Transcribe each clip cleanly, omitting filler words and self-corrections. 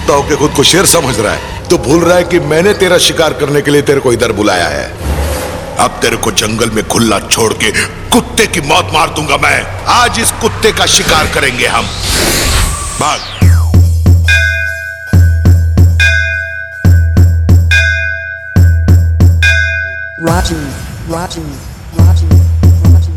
कुत्ता होके खुद को शेर समझ रहा है तो भूल रहा है कि मैंने तेरा शिकार करने के लिए तेरे को इधर बुलाया है। अब तेरे को जंगल में खुला छोड़ के कुत्ते की मौत मार दूंगा मैं। आज इस कुत्ते का शिकार करेंगे हम। भाग। Raju, Raju, Raju, Raju.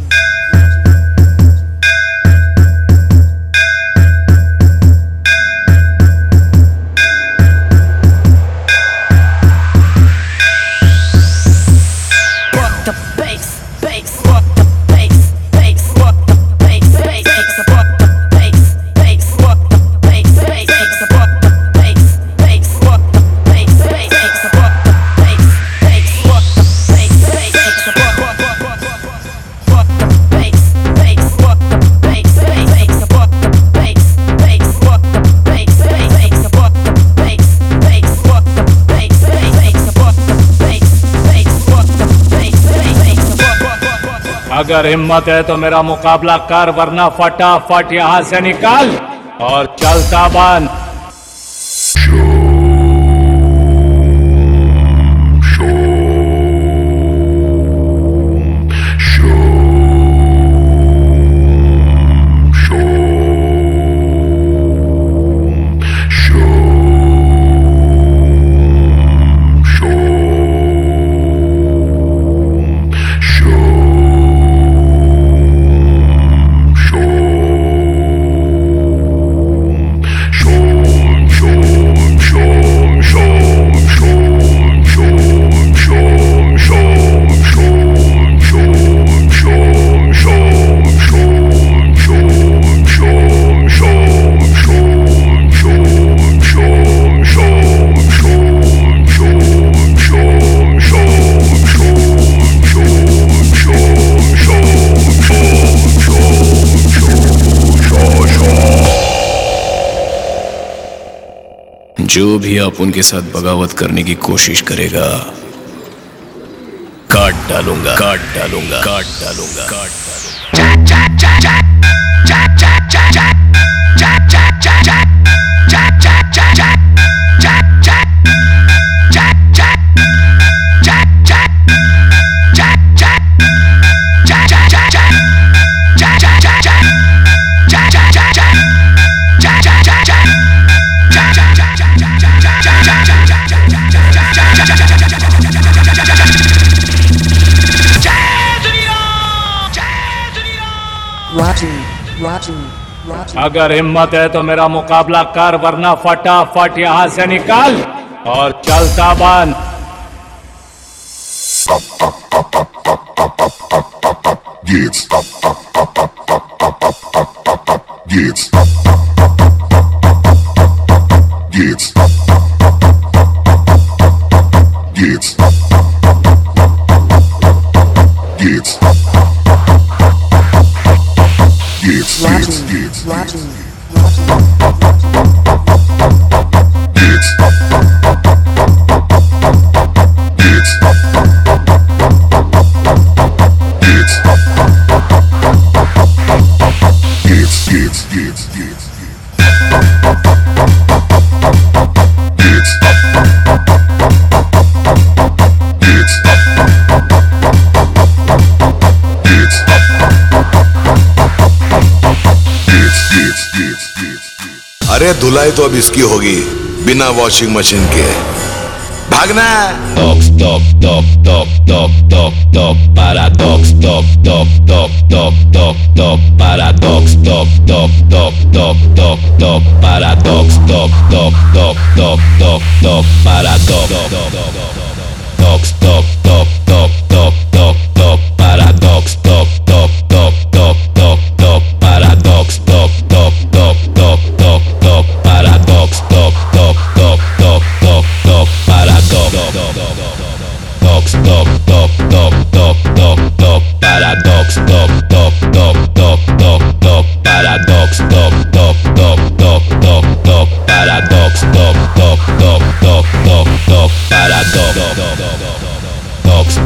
Rock the bass, bass, rock the bass, bass, rock the bass, bass, rock the bass, bass, rock the bass, bass, rock the bass, bass, rock the bass, bass, rock the bass, bass, rock the bass, bass, rock the bass, bass, rock the bass, bass, rock the bass, bass, rock the bass, bass, rock the bass, bass, rock the bass, bass, rock the bass, bass, rock the bass, bass, अगर हिम्मत है तो मेरा मुकाबला कर, वरना फटाफट यहाँ से निकाल और चलता बन। जो भी आप उनके साथ बगावत करने की कोशिश करेगा, काट डालूंगा, काट डालूंगा, काट डालूंगा, काट डालूंगा। Raju, Raju, Raju. अगर हिम्मत है तो मेरा मुकाबला कर, वरना फटाफट यहाँ से निकाल और चलता बन। Yes. Yes. Yes. Yes. Yes. Yes, Raju, yes, yes, Raju, yes, yes, yes, yes, yes, yes. अरे धुलाई तो अब इसकी होगी बिना वॉशिंग मशीन के। भागना। Dogs, dog, dog, dog, dog, dog, dog, paradox, dog, dog, dog, dog, dog, dog, paradox, dog, dog, dog, dog, dog, dog, paradox, dog, dog, dog, dog, dog, dog, paradox, dogs, dog, dog, dog, dog, dog, dog, paradox, dog, dog, dog, dog, dog, dog, paradox, dog, dog, dog, dog, dog, dog, paradox, dog, dog, dog, dog, dog, dog, paradox, dogs, dog, dog, dog, dog, dog, dog, paradox, dog, dog, dog, dog, dog, dog, paradox, dog, dog, dog, dog, dog, dog, paradox, dog, dog, dog, dog, dog, dog, paradox, dogs,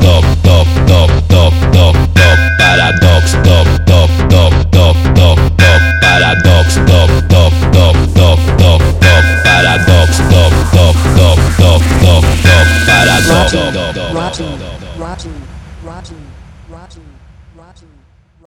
Raju, toc, toc, Raju, toc, toc. Raju, Raju, Raju, Raju.